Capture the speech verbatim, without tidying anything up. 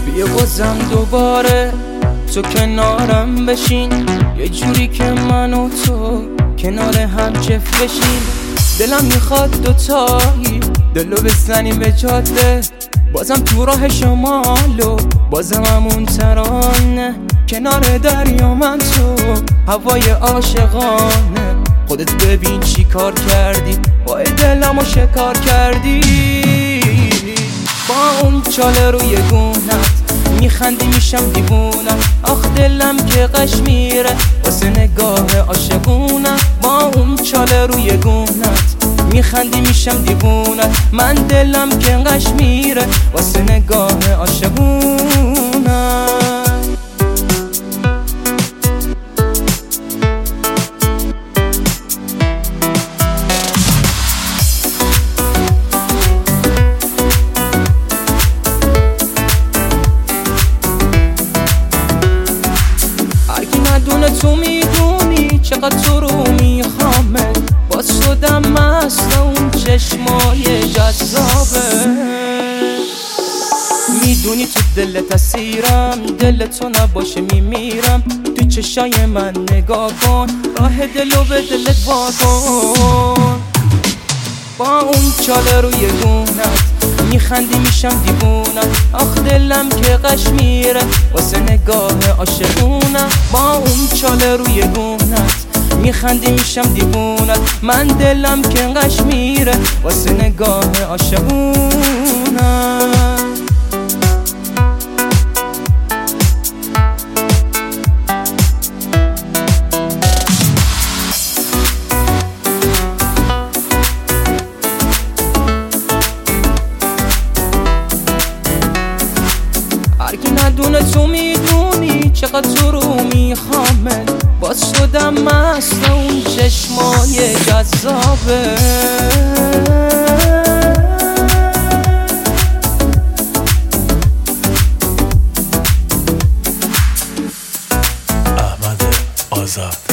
بیا بازم دوباره تو کنارم بشین، یه جوری که من و تو کنار هم جفت بشین. دلم میخواد دوتایی دلو بزنیم به جاده، بازم تو راه شمالو بازم همون ترانه، کنار دریا من تو هوای عاشقانه. خودت ببین چی کار کردی، با دلمو شکار کردی. با اون چاله روی گونت میخندی میشم دیوونم، آخ دلم که قش میره واسه نگاه عاشقونم. با اون چاله روی گونت میخندی میشم دیوونت، من دلم که قش میره واسه نگاه عاشقونم. تو میدونی چقدر تو رو میخوامه، باز شدم مست اون چشمای جذابه. میدونی تو دلت اسیرم، دل تو نباشه میمیرم. تو چشای من نگاه کن، راه دلو به دلت وا کن. با اون چاله روی گونت میخندی میشم دیوونم، آخ دلم که قش میره واسه نگاه عاشقونم. با اون چاله روی گونت میخندی میشم دیوونت، من دلم که قش میره واسه نگاه عاشقونم. ندونه تو میدونی چقدر تو رو میخوامه، باز شدم مست اون چشمای جذابه. احمد آزاد.